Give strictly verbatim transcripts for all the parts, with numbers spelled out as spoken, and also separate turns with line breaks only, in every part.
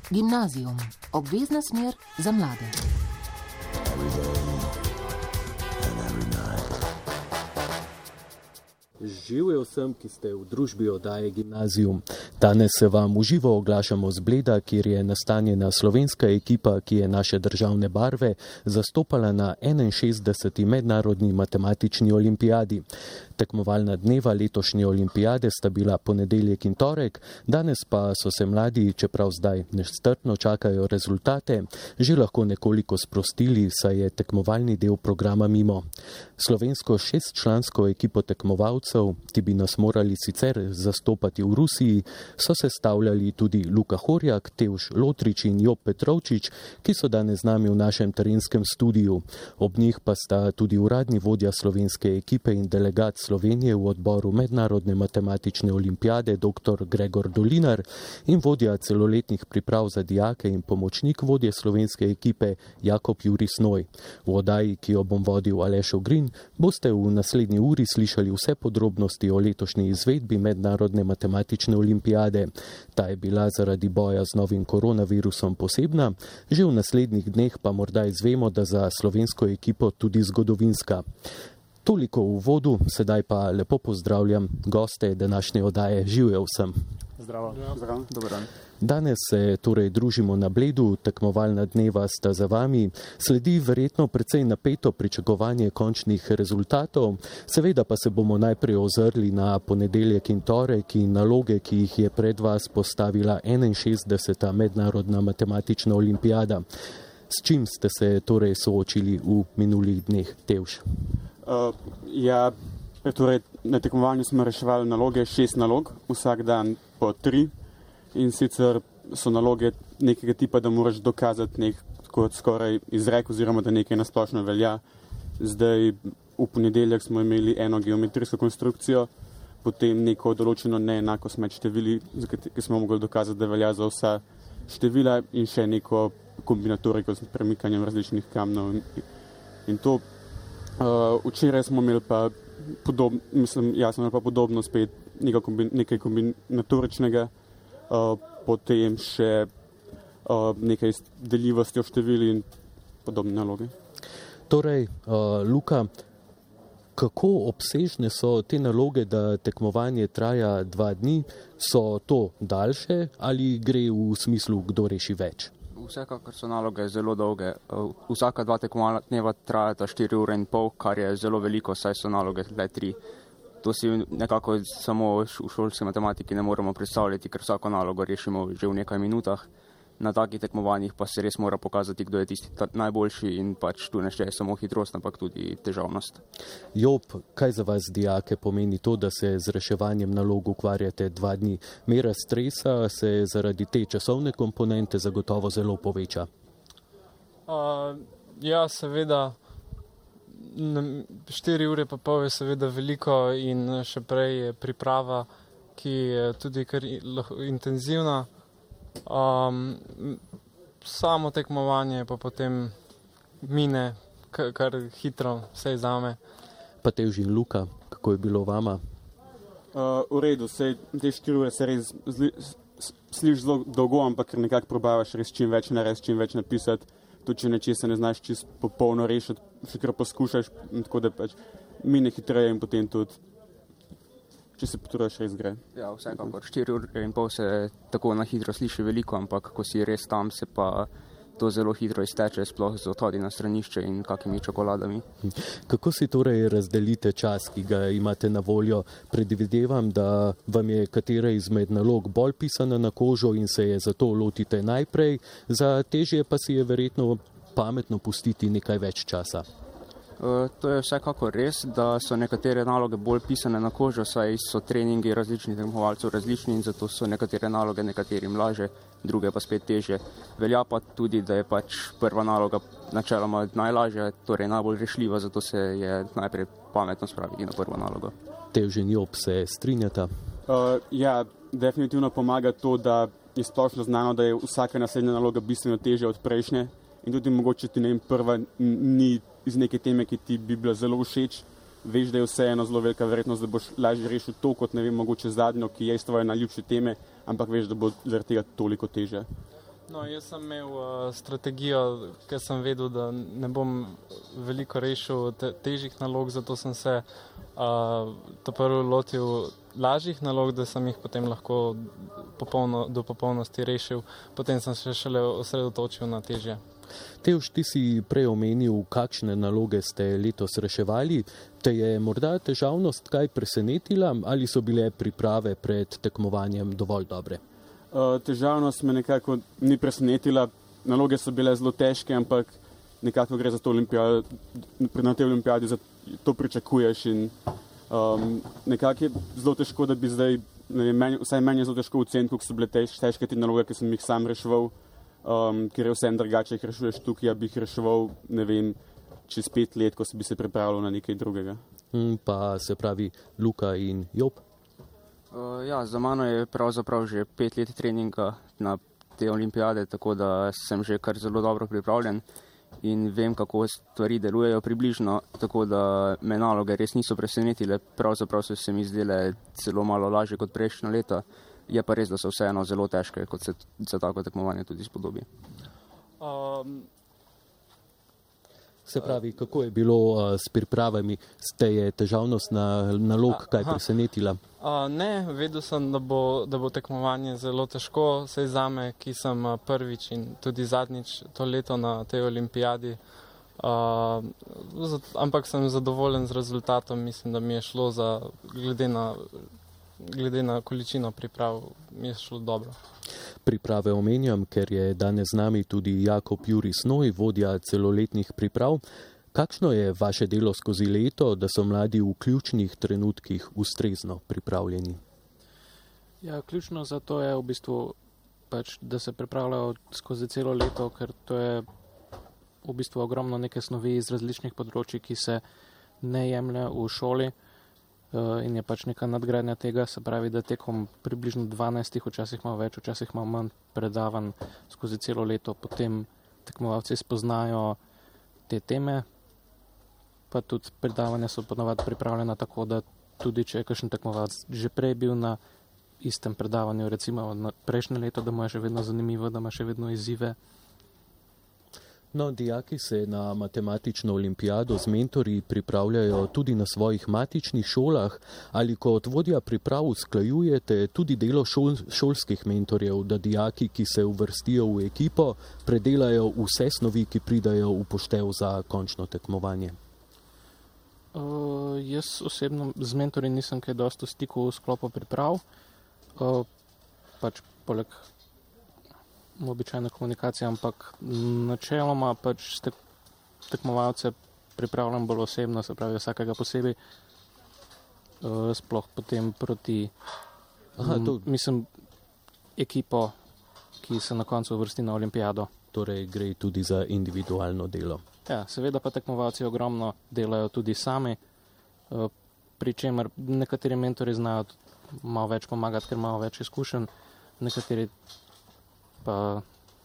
Gimnazijum, obvezna smer za mlade.
Živel sem, ki ste v družbi oddaje Gimnazijum. Danes se vam v živo oglašamo z Bleda, kjer je nastanjena slovenska ekipa, ki je naše državne barve zastopala na enainšestdeseti mednarodni matematični olimpijadi. Tekmovalna dneva letošnje olimpijade sta bila ponedeljek in torek, danes pa so se mladi, čeprav zdaj nestrpno čakajo rezultate, že lahko nekoliko sprostili, saj je tekmovalni del programa mimo. Slovensko šestčlansko ekipo tekmovalcev, ki bi nas morali sicer zastopati v Rusiji, so sestavljali tudi Luka Horjak, Tevž Lotrič in Job Petrovčič, ki so danes z nami v našem terenskem studiu. Ob njih pa sta tudi uradni vodja slovenske ekipe in delegat Slovenije v odboru mednarodne matematične olimpijade dr. Gregor Dolinar in vodja celoletnih priprav za dijake in pomočnik vodje slovenske ekipe Jakob Juri Snoj. V oddaji, ki jo bom vodil Aleš Ogrin, boste v naslednji uri slišali vse podrobnosti o letošnji izvedbi mednarodne matematične olimpijade. Ta je bila zaradi boja z novim koronavirusom posebna, že v naslednjih dneh pa morda izvemo, da za slovensko ekipo tudi zgodovinska. Toliko v uvodu, sedaj pa lepo pozdravljam goste današnje oddaje. Živjo vsem.
Zdravo. Zdravo. Dobar dan.
Danes se torej družimo na Bledu, tekmovalna dneva sta za vami. Sledi verjetno precej napeto pričakovanje končnih rezultatov. Seveda pa se bomo najprej ozrli na ponedeljek in torek in naloge, ki jih je pred vas postavila enainšestdeseta mednarodna matematična olimpijada. S čim ste se torej soočili v minulih dneh, Tevž?
Uh, ja, torej na tekmovanju smo reševali naloge, šest nalog, vsak dan po tri. In sicer so naloge nekega tipa, da moraš dokazati nek kot skoraj izrek oziroma da nekaj nasplošno velja. Zdaj v ponedeljek smo imeli eno geometrijsko konstrukcijo, potem neko določeno neenakost med števili, ki smo mogli dokazati, da velja za vsa števila in še neko kombinatoriko s premikanjem različnih kamnov. In to uh, včeraj smo imeli pa podobno, mislim, jasno pa podobno spet nekaj, kombin, nekaj kombinatoričnega. Uh, potem še uh, nekaj s deljivostjo števil in podobne naloge.
Torej, uh, Luka, kako obsežne so te naloge, da tekmovanje traja dva dni? So to daljše ali gre v smislu, kdo reši več?
Vsekakor so naloge zelo dolge. Vsaka dva tekmovalna dneva trajata štiri ure in pol, kar je zelo veliko, saj so naloge le tri. To si nekako samo v šolski matematiki ne moremo predstavljati, ker vsako nalogo rešimo že v nekaj minutah. Na takih tekmovanjih pa se res mora pokazati, kdo je tisti najboljši in pač tu ne šteje samo hitrost, ampak tudi težavnost.
Job, kaj za vas dijake pomeni to, da se z reševanjem nalog ukvarjate dva dni? Mera stresa se zaradi te časovne komponente zagotovo zelo poveča.
Uh, ja, seveda. Štiri ure pa pol je seveda veliko in še prej je priprava, ki je tudi kar intenzivna. Um, samo tekmovanje pa potem mine kar, kar hitro, vse zame.
Pa Tevž in Luka, kako je bilo vama?
Uh, v redu, sej, te štiri ure se res sliši zelo dolgo, ampak ker nekako probavaš res čim več narediti, čim več napisati. Tudi če nečesa ne znaš čisto popolno rešiti, še kar poskušaš, tako da pač mine hitreje in potem tudi, če se potrudiš, res gre.
Ja, vsekakor štiri ure in pol se tako na hitro sliši veliko, ampak ko si res tam, se pa to zelo hitro izteče, sploh z odhodi na stranišče in kakimi čokoladami.
Kako si torej razdelite čas, ki ga imate na voljo? Predvidevam, da vam je katera izmed nalog bolj pisana na kožo in se je zato lotite najprej, za težje pa si je verjetno pametno pustiti nekaj več časa.
Uh, to je vsekakor res, da so nekatere naloge bolj pisane na kožo, saj so treningi različnih tekmovalcev različni in zato so nekatere naloge nekaterim laže, druge pa spet težje. Velja pa tudi, da je pač prva naloga načeloma najlažja, torej najbolj rešljiva, zato se je najprej pametno spraviti na prvo nalogo.
Tevž in Job se strinjata?
Uh, ja, definitivno pomaga to, da je splošno znano, da je vsaka naslednja naloga bistveno težja od prejšnje in tudi mogoče ti ne vem, prva ni iz neke teme, ki ti bi bila zelo všeč, veš, da je vseeno zelo velika verjetnost, da boš lažje rešil to, kot ne vem, mogoče zadnjo, ki je iz tvoje najljubše teme, ampak veš, da bo zaradi tega toliko težje.
No, jaz sem imel uh, strategijo, ker sem vedel, da ne bom veliko rešil te, težjih nalog, zato sem se uh, to prvo lotil lažjih nalog, da sem jih potem lahko popolno, do popolnosti rešil. Potem sem se šele osredotočil na težje.
Tevž, ti si prej omenil, kakšne naloge ste letos reševali. Te je morda težavnost kaj presenetila ali so bile priprave pred tekmovanjem dovolj dobre?
Uh, težavnost me nekako ni presenetila. Naloge so bile zelo težke, ampak nekako gre za to olimpijado, na tej olimpijadi to pričakuješ in um, nekako je zelo težko, da bi zdaj, ne vem, meni, vsaj meni je zelo težko oceniti, koliko so bile tež, težke te naloge, ki sem jih sam reševal, um, ker je vsem drugače, jih rešuješ tukaj, ja bi jih reševal, ne vem, čez pet let, ko bi se pripravljal na nekaj drugega.
Hmm, pa se pravi Luka in Job?
Uh, ja, za mano je pravzaprav že pet let treninga na te olimpijade, tako da sem že kar zelo dobro pripravljen in vem, kako stvari delujejo približno, tako da me naloge res niso presenetile, pravzaprav so se mi zdele celo malo lažje kot prejšnja leta, je pa res, da so vseeno zelo težke, kot se za tako tekmovanje tudi spodobi.
Um,
Se pravi, kako je bilo uh, s pripravami? Ste je težavnost na nalog kaj
aha.
presenetila?
Uh, ne, vedel sem, da bo, da bo tekmovanje zelo težko, saj zame, ki sem prvič in tudi zadnjič to leto na tej olimpijadi. Uh, zat, ampak sem zadovoljen z rezultatom, mislim, da mi je šlo za, glede na, glede na količino priprav, mi je šlo dobro.
Priprave omenjam, ker je danes z nami tudi Jakob Juri Snoj, vodja celoletnih priprav. Kakšno je vaše delo skozi leto, da so mladi v ključnih trenutkih ustrezno pripravljeni?
Ja, ključno za to je v bistvu, pač, da se pripravljajo skozi celo leto, ker to je v bistvu ogromno neke snovi iz različnih področji, ki se ne jemlje v šoli. In je pač neka nadgradnja tega, se pravi, da tekom približno dvanajstih, včasih malo več, včasih malo manj predavanj skozi celo leto, potem tekmovalci spoznajo te teme, pa tudi predavanja so ponavadi pripravljena tako, da tudi če je kakšen tekmovalc že prej bil na istem predavanju, recimo na prejšnje leto, da mu je še vedno zanimivo, da ima še vedno izzive.
No, dijaki se na matematično olimpijado z mentorji pripravljajo tudi na svojih matičnih šolah. Ali kot vodja priprav usklajujete tudi delo šol, šolskih mentorjev, da dijaki, ki se uvrstijo v ekipo, predelajo vse snovi, ki pridajo v poštev za končno tekmovanje?
Uh, jaz osebno z mentorji nisem kaj dosti v stiku v sklopu priprav. Uh, pač poleg običajna komunikacija, ampak načeloma pač tek, tekmovalce pripravljam bolj osebno, se pravi vsakega posebej, uh, sploh potem proti
Aha, to...
m, mislim, ekipo, ki se na koncu uvrsti na olimpijado.
Torej gre tudi za individualno delo.
Ja, seveda pa tekmovalci ogromno delajo tudi sami, uh, pri čemer nekateri mentori znajo malo več pomagati, ker imajo več izkušenj, nekateri pa...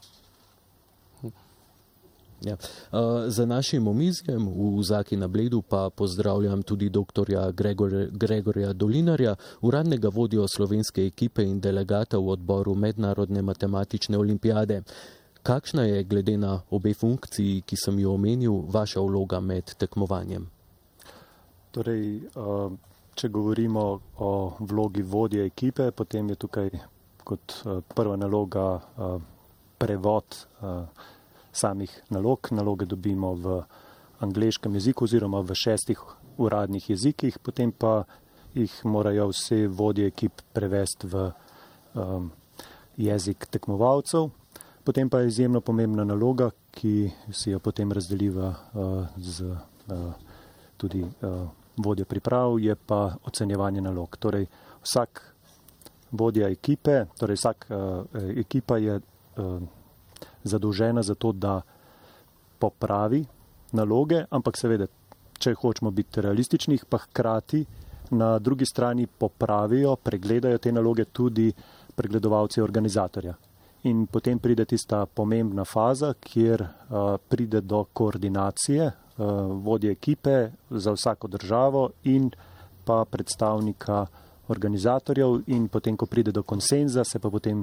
Ja. Uh, za našim omizjem v Zaki na Bledu pa pozdravljam tudi doktorja Gregor, Gregorja Dolinarja, uradnega vodjo slovenske ekipe in delegata v odboru Mednarodne matematične olimpijade. Kakšna je, glede na obe funkciji, ki sem jo omenil, vaša vloga med tekmovanjem?
Torej, uh, če govorimo o vlogi vodje ekipe, potem je tukaj kot uh, prva naloga uh, prevod uh, samih nalog. Naloge dobimo v angleškem jeziku oziroma v šestih uradnih jezikih, potem pa jih morajo vse vodje ekip prevesti v um, jezik tekmovalcev. Potem pa je izjemno pomembna naloga, ki si jo potem razdeliva uh, z uh, tudi uh, vodja priprav, je pa ocenjevanje nalog. Torej vsak vodja ekipe, torej vsak uh, ekipa je uh, zadolžena za to, da popravi naloge, ampak seveda, če hočemo biti realistični, pa hkrati na drugi strani popravijo, pregledajo te naloge tudi pregledovalci organizatorja. In potem pride tista pomembna faza, kjer uh, pride do koordinacije uh, vodje ekipe za vsako državo in pa predstavnika organizatorjev in potem, ko pride do konsenza, se pa potem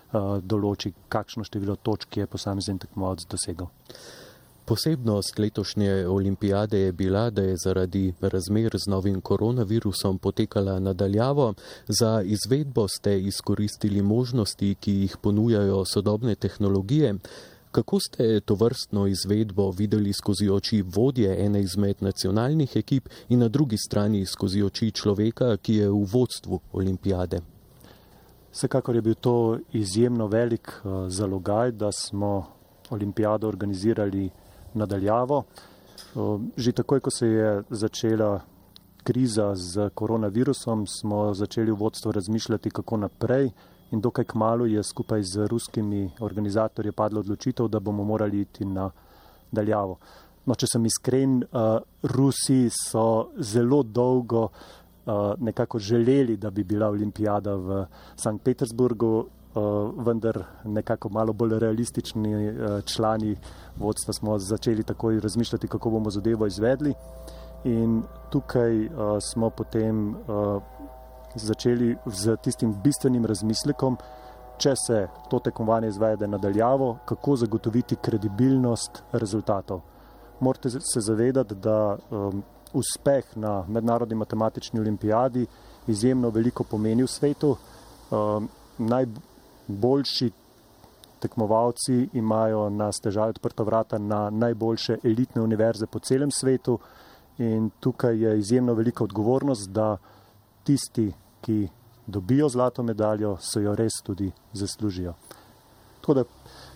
določi, kakšno število točk je posamezen tekmovalec dosegel.
Posebnost letošnje olimpijade je bila, da je zaradi razmer z novim koronavirusom potekala nadaljavo. Za izvedbo ste izkoristili možnosti, ki jih ponujajo sodobne tehnologije. Kako ste to vrstno izvedbo videli skozi oči vodje ene izmed nacionalnih ekip in na drugi strani skozi oči človeka, ki je v vodstvu olimpijade?
Vsekakor je bil to izjemno velik uh, zalogaj, da smo olimpijado organizirali nadaljavo. Uh, že takoj, ko se je začela kriza z koronavirusom, smo začeli v vodstvu razmišljati, kako naprej. In dokaj kmalu je skupaj z ruskimi organizatorji padla odločitev, da bomo morali iti na daljavo. No, če sem iskren, uh, Rusi so zelo dolgo uh, nekako želeli, da bi bila olimpijada v Sankt Petersburgu, uh, vendar nekako malo bolj realistični uh, člani vodstva smo začeli takoj razmišljati, kako bomo zadevo izvedli. In tukaj uh, smo potem uh, začeli z tistim bistvenim razmislekom, če se to tekmovanje izvede nadaljavo, kako zagotoviti kredibilnost rezultatov. Morate se zavedati, da um, uspeh na mednarodni matematični olimpijadi izjemno veliko pomeni v svetu. Um, najboljši tekmovalci imajo na stežaj odprta vrata na najboljše elitne univerze po celem svetu in tukaj je izjemno velika odgovornost, da tisti, ki dobijo zlato medaljo, so jo res tudi zaslužijo. Tako da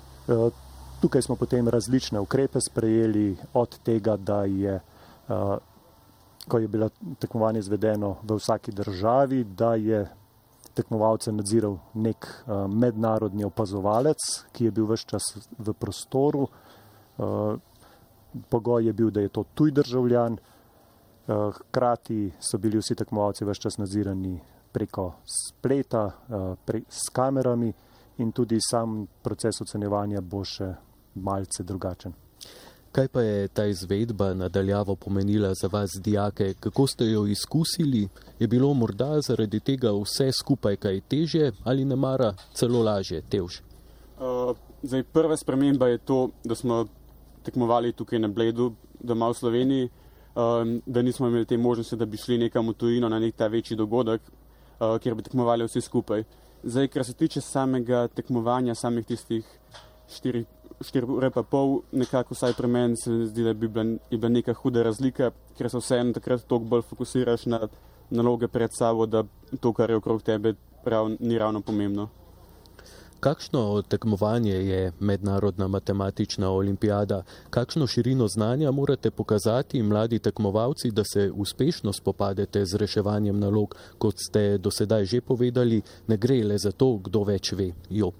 tukaj smo potem različne ukrepe sprejeli od tega, da je, ko je bilo tekmovanje izvedeno v vsaki državi, da je tekmovalce nadziral nek mednarodni opazovalec, ki je bil ves čas v prostoru. Pogoj je bil, da je to tuj državljan. Hkrati so bili vsi tekmovalci ves čas nadzirani preko spleta, pre, s kamerami in tudi sam proces ocenjevanja bo še malce drugačen.
Kaj pa je ta izvedba nadaljavo pomenila za vas, dijake? Kako ste jo izkusili? Je bilo morda zaradi tega vse skupaj kaj težje ali nemara celo lažje, Tevž?
Uh, zdaj, prva sprememba je to, da smo tekmovali tukaj na Bledu, doma v Sloveniji, um, da nismo imeli te možnosti, da bi šli nekam v tujino na nek ta večji dogodek, uh, kjer bi tekmovali vsi skupaj. Zdaj, kar se tiče samega tekmovanja, samih tistih štiri, štiri ure pa pol, nekako vsaj pri meni se zdi, da bi bila, je bila neka huda razlika, ker se vseeno takrat toliko bolj fokusiraš na naloge pred sabo, da to, kar je okrog tebe, prav, ni ravno pomembno.
Kakšno tekmovanje je mednarodna matematična olimpijada? Kakšno širino znanja morate pokazati mladi tekmovalci, da se uspešno spopadete z reševanjem nalog, kot ste do sedaj že povedali, ne gre le za to, kdo več ve? Job.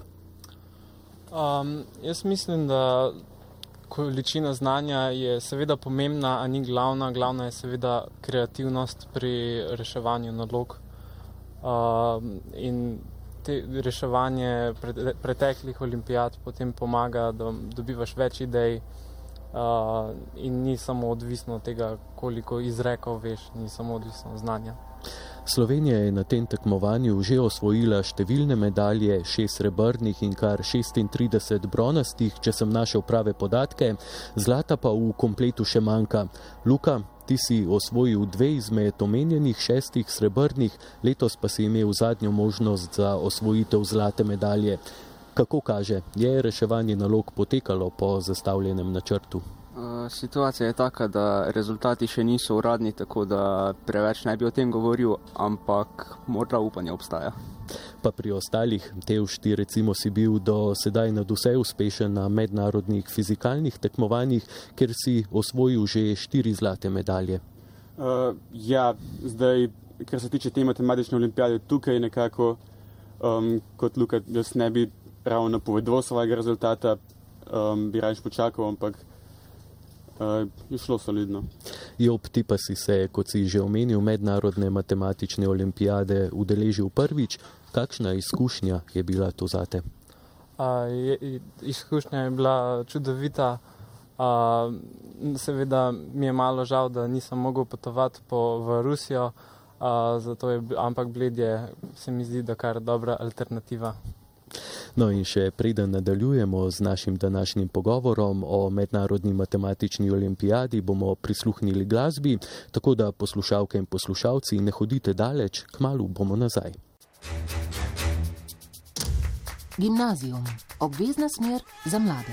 Um, jaz mislim, da količina znanja je seveda pomembna, a ni glavna. Glavna je seveda kreativnost pri reševanju nalog. Um, in te reševanje preteklih olimpijad potem pomaga, da dobivaš več idej uh, in ni samo odvisno od tega, koliko izrekov veš, ni samo odvisno od znanja.
Slovenija je na tem tekmovanju že osvojila številne medalje, šest srebrnih in kar šestintrideset bronastih, če sem našel prave podatke, zlata pa v kompletu še manjka. Luka, ti si osvojil dve izmed omenjenih šestih srebrnih, letos pa si imel zadnjo možnost za osvojitev zlate medalje. Kako kaže, je reševanje nalog potekalo po zastavljenem načrtu?
Situacija je taka, da rezultati še niso uradni, tako da preveč ne bi o tem govoril, ampak morda upanje obstaja.
Pa pri ostalih, Tevž, ti recimo si bil do sedaj nadvse uspešen na mednarodnih fizikalnih tekmovanjih, ker si osvojil že štiri zlate medalje.
Uh, ja, zdaj, kar se tiče te matematične olimpijade, tukaj nekako, um, kot Luka, jaz ne bi ravno napovedoval svojega rezultata, um, bi raje počakal, ampak Uh, je šlo solidno.
Job, ti pa si se, kot si že omenil, mednarodne matematične olimpijade udeležil prvič. Kakšna izkušnja je bila to zate?
Uh, je, izkušnja je bila čudovita. Uh, seveda mi je malo žal, da nisem mogel potovati po, v Rusijo, uh, zato je, ampak Bled je, se mi zdi, da kar dobra alternativa.
No in še preden nadaljujemo z našim današnjim pogovorom o mednarodni matematični olimpijadi, bomo prisluhnili glasbi, tako da poslušalke in poslušalci ne hodite daleč, kmalu bomo nazaj.
Gimnazijum. Obvezna smer za mlade.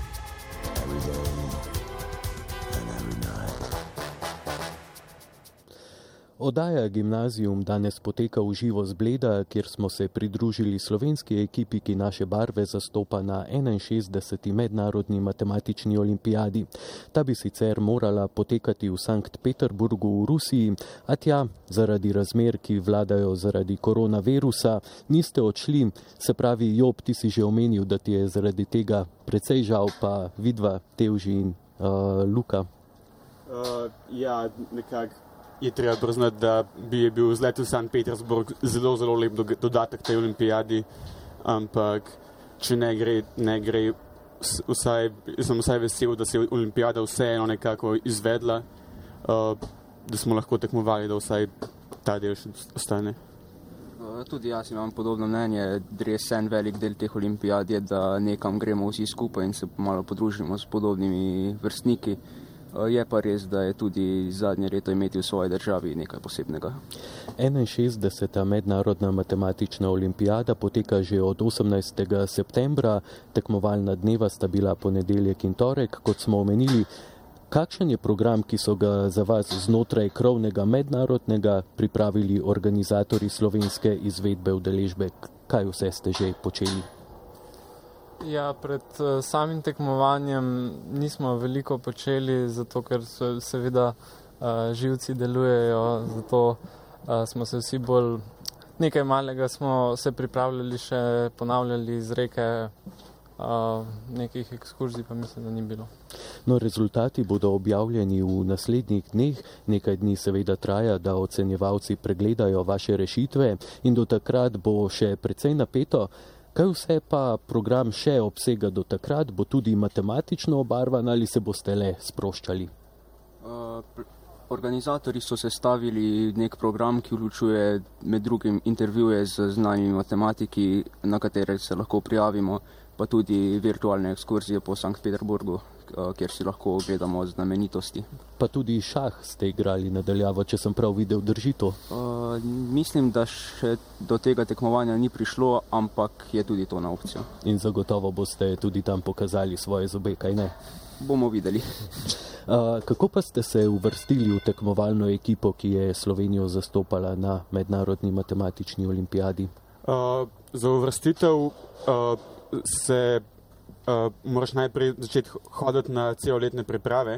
Oddaja Gimnazijum danes poteka v živo z Bleda, kjer smo se pridružili slovenski ekipi, ki naše barve zastopa na enainšestdeseti mednarodni matematični olimpijadi. Ta bi sicer morala potekati v Sankt Peterburgu v Rusiji, a tja, zaradi razmer, ki vladajo zaradi koronavirusa, niste odšli. Se pravi, Job, ti si že omenil, da ti je zaradi tega precej žal, pa vidva, Tevži in uh, Luka.
Uh, ja, nekako. Je treba priznati, da bi bil izlet v Sankt Petersburg zelo, zelo lep dodatek tej olimpijadi, ampak če ne gre, ne gre vsaj, sem vsaj vesel, da se je olimpijada vseeno nekako izvedla, uh, da smo lahko tekmovali, da vsaj ta del še ostane.
Tudi jaz imam podobno mnenje, res en velik del teh olimpijad je, da nekam gremo vsi skupaj in se malo podružimo s podobnimi vrstniki. Je pa res, da je tudi zadnje leto imeti v svoji državi nekaj posebnega.
enainšestdeseta mednarodna matematična olimpijada poteka že od osemnajstega septembra, tekmovalna dneva sta bila ponedeljek in torek, kot smo omenili. Kakšen je program, ki so ga za vas znotraj krovnega mednarodnega pripravili organizatorji slovenske izvedbe udeležbe? Kaj vse ste že počeli?
Ja, pred uh, samim tekmovanjem nismo veliko počeli, zato ker so, seveda uh, živci delujejo, zato uh, smo se vsi bolj, nekaj malega smo se pripravljali še, ponavljali izreke, uh, nekih ekskurzij pa mislim, da ni bilo.
No, rezultati bodo objavljeni v naslednjih dneh, nekaj dni seveda traja, da ocenjevalci pregledajo vaše rešitve in do takrat bo še precej napeto. Kaj vse pa program še obsega do takrat? Bo tudi matematično obarvan ali se boste le sproščali?
Uh, organizatorji so sestavili nek program, ki vključuje med drugim intervjuje z znanimi matematiki, na katere se lahko prijavimo, pa tudi virtualne ekskurzije po Sankt Peterburgu, uh, kjer si lahko ogledamo znamenitosti. Pa
tudi šah ste igrali nadaljavo, če sem prav videl, drži to?
Uh, mislim, da še do tega tekmovanja ni prišlo, ampak je tudi to na opcijo.
In zagotovo boste tudi tam pokazali svoje zobe, kaj ne?
Bomo videli.
Uh, kako pa ste se uvrstili v tekmovalno ekipo, ki je Slovenijo zastopala na mednarodni matematični olimpijadi?
Uh, za uvrstitev uh, se uh, moraš najprej začeti hoditi na celoletne priprave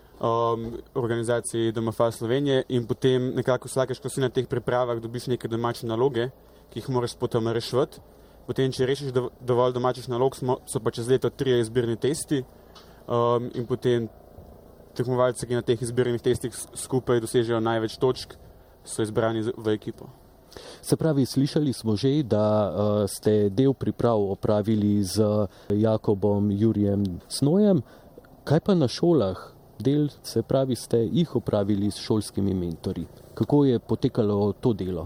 um, organizaciji D M F Slovenije in potem nekako vsakeč, ko si na teh pripravah, dobiš neke domače naloge, ki jih moraš potem rešiti. Potem, če rešiš dovolj domačih nalog, so pa čez leto trije izbirni testi um, in potem tekmovalci, ki na teh izbirnih testih skupaj dosežejo največ točk, so izbrani v ekipo.
Se pravi, slišali smo že, da uh, ste del priprav opravili z Jakobom Jurijem Snojem. Kaj pa na šolah? Del, se pravi, ste jih opravili s šolskimi mentorji. Kako je potekalo to delo?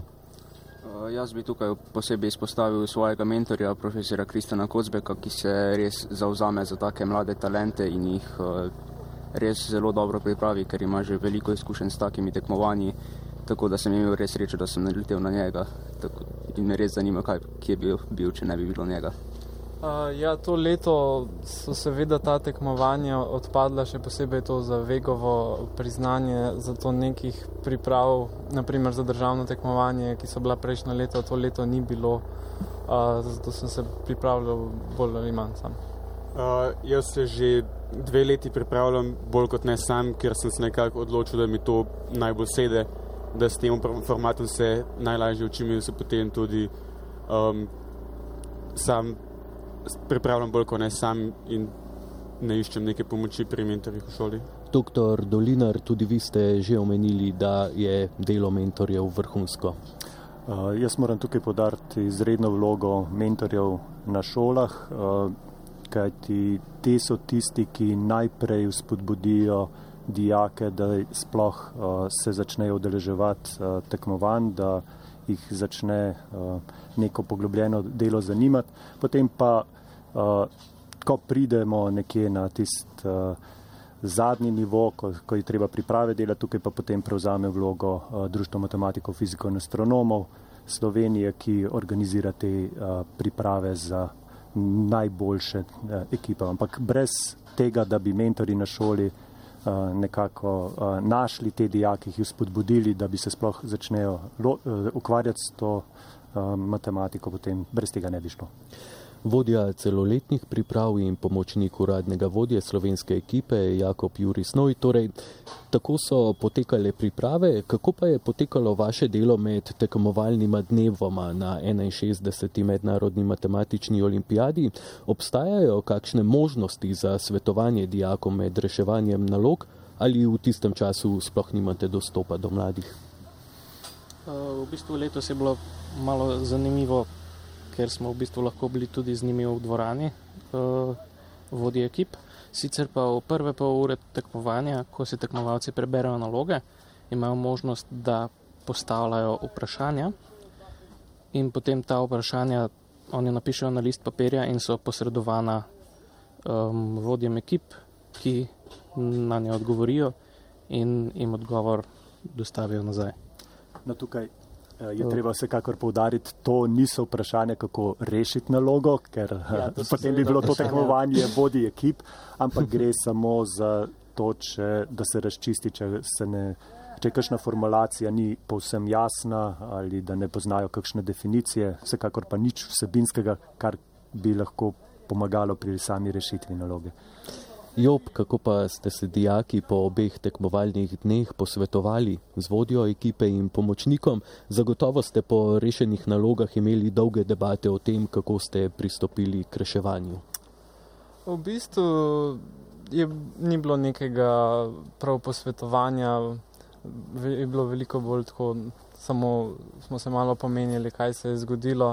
Uh, jaz bi tukaj posebej izpostavil svojega mentorja, profesora Kristjana Kocbeka, ki se res zauzame za take mlade talente in jih uh, res zelo dobro pripravi, ker ima že veliko izkušenj s takimi tekmovanji. Tako da sem imel res srečo, da sem naletel na njega. Tako, in me res zanima, kaj, kje bi bil, bil, če ne bi bilo njega.
Uh, ja, to leto so seveda ta tekmovanja odpadla, še posebej to za Vegovo priznanje, zato nekih priprav, naprimer za državno tekmovanje, ki so bila prejšnja leta, to leto ni bilo, uh, zato sem se pripravljal bolj ali manj sam.
Uh, jaz se že dve leti pripravljam bolj kot ne sam, ker sem se nekako odločil, da mi to najbolj sede, da s tem formatom se najlažje učim in se potem tudi um, sam pripravljam bolj kot ne sam in ne iščem neke pomoči pri mentorjih v šoli.
Doktor Dolinar, tudi vi ste že omenili, da je delo mentorjev vrhunsko.
Uh, jaz moram tukaj podariti izredno vlogo mentorjev na šolah, uh, kajti te so tisti, ki najprej vzpodbudijo dijake, da sploh uh, se začnejo udeleževati uh, tekmovanj, da jih začne neko poglobljeno delo zanimati. Potem pa, ko pridemo nekje na tist zadnji nivo, ko, ko je treba priprave delati, tukaj pa potem prevzame vlogo Društvo matematikov, fizikov in astronomov Slovenije, ki organizira te priprave za najboljše ekipe. Ampak brez tega, da bi mentori na šoli nekako našli te dijake, jih spodbudili, da bi se sploh začnejo ukvarjati s to matematiko, potem brez tega ne bi šlo.
Vodja celoletnih priprav in pomočnik uradnega vodje slovenske ekipe Jakob Jurisnoj. Torej, tako so potekale priprave. Kako pa je potekalo vaše delo med tekmovalnima dnevoma na enainšestdeseti mednarodni matematični olimpijadi? Obstajajo kakšne možnosti za svetovanje dijakom med reševanjem nalog ali v tistem času sploh nimate dostopa do mladih?
V bistvu letos je bilo malo zanimivo, ker smo v bistvu lahko bili tudi z njimi v dvorani, vodje ekip. Sicer pa v prve pol ure tekmovanja, ko se tekmovalci preberejo naloge, imajo možnost, da postavljajo vprašanja in potem ta vprašanja oni napišejo na list papirja in so posredovana um, vodjem ekip, ki na nje odgovorijo in jim odgovor dostavijo nazaj.
No, tukaj je treba vsekakor poudariti, to niso vprašanja, kako rešiti nalogo, ker ja, potem bi bilo to tekmovanje vodij ekip, ampak gre samo za to, če, da se razčisti, če se ne, če kakšna formulacija ni povsem jasna ali da ne poznajo kakšne definicije, vsekakor pa nič vsebinskega, kar bi lahko pomagalo pri sami rešitvi naloge.
Job, kako pa ste se dijaki po obeh tekmovalnih dneh posvetovali z vodjo ekipe in pomočnikom? Zagotovo ste po rešenih nalogah imeli dolge debate o tem, kako ste pristopili k reševanju.
V bistvu je, ni bilo nekega prav posvetovanja, je bilo veliko bolj tako, samo smo se malo pomenili, kaj se je zgodilo,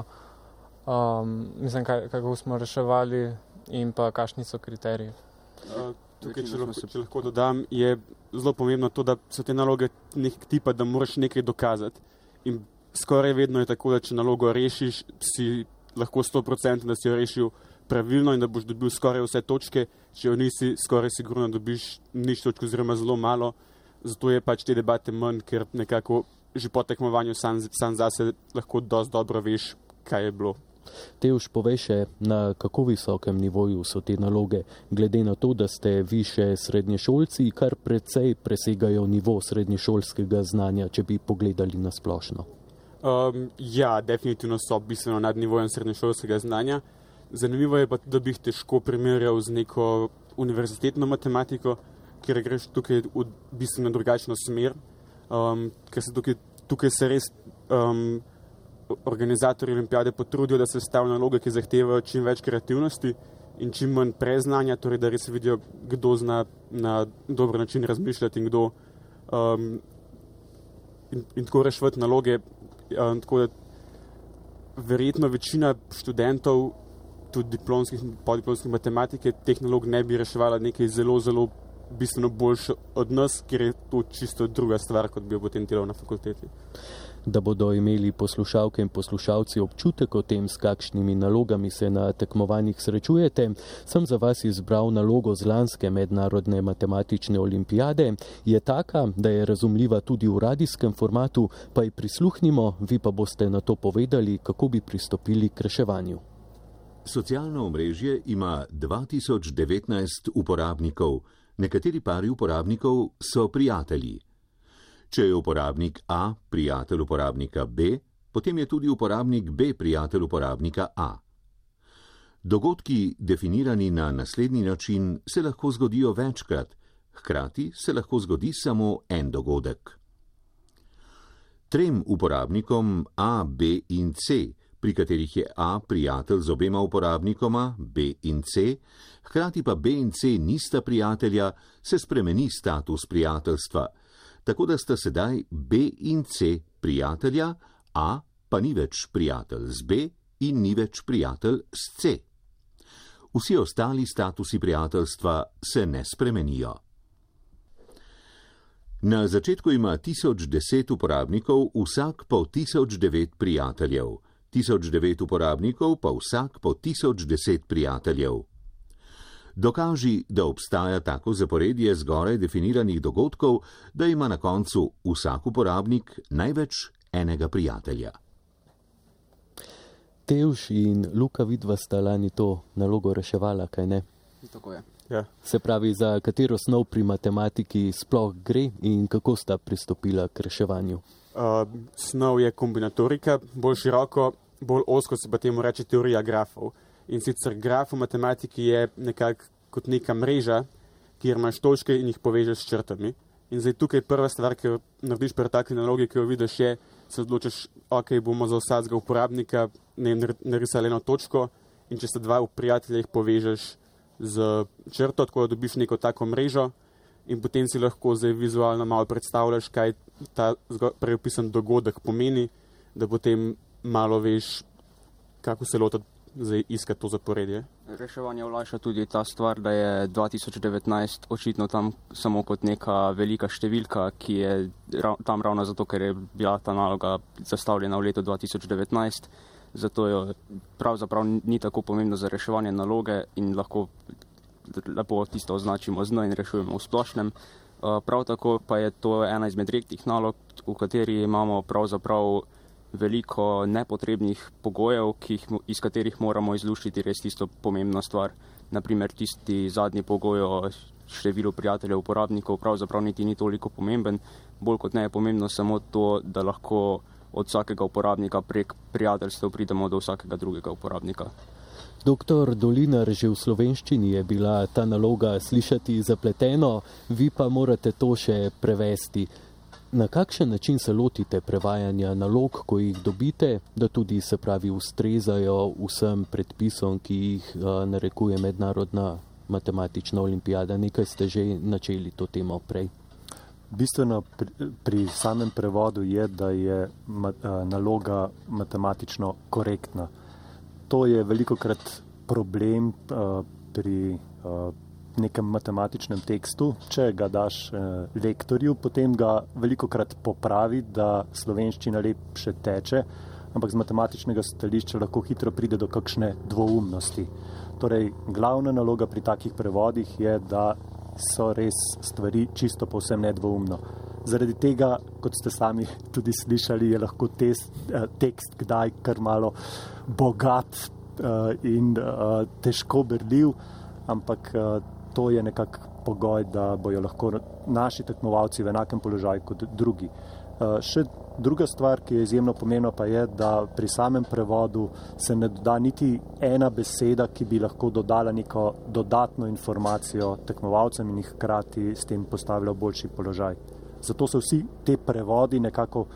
um, mislim, kaj, kako smo reševali in pa kakšni so kriteriji.
Uh, tukaj, če lahko, če lahko dodam, je zelo pomembno to, da so te naloge nekaj tipa, da moraš nekaj dokazati. In skoraj vedno je tako, da če nalogo rešiš, si lahko sto procentov, da si jo rešil pravilno in da boš dobil skoraj vse točke. Če jo nisi, skoraj sigurno dobiš nič točk oziroma zelo malo. Zato je pač te debate manj, ker nekako že po tekmovanju sam, sam zase lahko dosti dobro veš, kaj je bilo.
Tevž, povej še, na kako visokem nivoju so te naloge, glede na to, da ste vi še srednješolci, kar precej presegajo nivo srednješolskega znanja, če bi pogledali na splošno?
Um, ja, definitivno so bistveno nad nivojem srednješolskega znanja. Zanimivo je pa, da bi jih težko primerjal z neko univerzitetno matematiko, ker greš tukaj v bistveno drugačno smer, um, ker se tukaj, tukaj se res um, organizatorji olimpijade potrudijo, da se stavljajo naloge, ki zahtevajo čim več kreativnosti in čim manj preznanja, torej da res vidijo, kdo zna na dober način razmišljati in kdo um, in, in tako reševati naloge. Um, tako da verjetno večina študentov, tudi diplomskih in podiplomskih matematike, teh nalog ne bi reševala nekaj zelo, zelo bistveno boljše od nas, ker je to čisto druga stvar, kot bi jo potem delal na fakulteti.
Da bodo imeli poslušalke in poslušalci občutek o tem, s kakšnimi nalogami se na tekmovanjih srečujete, sem za vas izbral nalogo z lanske mednarodne matematične olimpijade. Je taka, da je razumljiva tudi v radijskem formatu, pa ji prisluhnimo, vi pa boste na to povedali, kako bi pristopili k reševanju.
Socialno omrežje ima dva tisoč devetnajst uporabnikov. Nekateri pari uporabnikov so prijatelji. Če je uporabnik A prijatelj uporabnika B, potem je tudi uporabnik B prijatelj uporabnika A. Dogodki, definirani na naslednji način, se lahko zgodijo večkrat, hkrati se lahko zgodi samo en dogodek. Trem uporabnikom A, B in C, pri katerih je A prijatelj z obema uporabnikoma B in C, hkrati pa B in C nista prijatelja, se spremeni status prijateljstva. Tako da sta sedaj B in C prijatelja, A pa ni več prijatelj z B in ni več prijatelj s C. Vsi ostali statusi prijateljstva se ne spremenijo. Na začetku ima tisoč deset uporabnikov, vsak po tisoč devet prijateljev. Tisoč devet uporabnikov pa vsak po tisoč deset prijateljev. Dokaži, da obstaja tako zaporedje zgoraj definiranih dogodkov, da ima na koncu vsak uporabnik največ enega prijatelja.
Tevž in Luka, vidva sta lani to nalogo reševala, kaj ne?
Tako je.
Ja.
Se pravi, za katero snov pri matematiki sploh gre in kako sta pristopila k reševanju?
Uh, snov je kombinatorika, bolj široko, bolj osko se pa temu reče teorija grafov. In sicer graf v matematiki je nekako kot neka mreža, kjer imaš točke in jih povežeš s črtami. In zdaj tukaj prva stvar, ki jo narediš pri taki nalogi, ki jo vidiš, je, se odločiš, ok, bomo za vsakega uporabnika narisali eno točko in če sta dva prijatelja, jih povežeš z črto, tako da dobiš neko tako mrežo in potem si lahko zdaj vizualno malo predstavljaš, kaj ta prej opisan dogodek pomeni, da potem malo veš, kako se lotiti zdaj iskati to zaporedje.
Reševanje olajša tudi ta stvar, da je dva tisoč devetnajst očitno tam samo kot neka velika številka, ki je tam ravno zato, ker je bila ta naloga zastavljena v letu dva tisoč devetnajst. Zato jo pravzaprav ni tako pomembno za reševanje naloge in lahko lepo tisto označimo z N in rešujemo v splošnem. Prav tako pa je to ena izmed redkih nalog, v kateri imamo pravzaprav veliko nepotrebnih pogojev, ki jih, iz katerih moramo izluščiti res tisto pomembno stvar. Naprimer, tisti zadnji pogoj o številu prijateljev uporabnikov pravzaprav niti ni toliko pomemben. Bolj kot ne je pomembno samo to, da lahko od vsakega uporabnika prek prijateljstev pridemo do vsakega drugega uporabnika.
Doktor Dolinar, že v slovenščini je bila ta naloga slišati zapleteno, vi pa morate to še prevesti. Na kakšen način se lotite prevajanja nalog, ko jih dobite, da tudi se pravi ustrezajo vsem predpisom, ki jih uh, narekuje Mednarodna matematična olimpijada? Nekaj ste že načeli to temo prej.
Bistveno pri, pri samem prevodu je, da je ma, naloga matematično korektna. To je velikokrat problem uh, pri uh, nekem matematičnem tekstu. Če ga daš uh, lektorju, potem ga velikokrat popravi, da slovenščina lepše teče, ampak z matematičnega stališča lahko hitro pride do kakšne dvoumnosti. Torej, glavna naloga pri takih prevodih je, da so res stvari čisto povsem nedvoumno. Zaradi tega, kot ste sami tudi slišali, je lahko tes, tekst kdaj kar malo bogat uh, in uh, težko berljiv, ampak uh, to je nekak pogoj, da bojo lahko naši tekmovalci v enakem položaju kot drugi. Uh, še druga stvar, ki je izjemno pomembna, pa je, da pri samem prevodu se ne doda niti ena beseda, ki bi lahko dodala neko dodatno informacijo tekmovalcem in jih hkrati s tem postavila v boljši položaj. Zato se vsi te prevodi nekako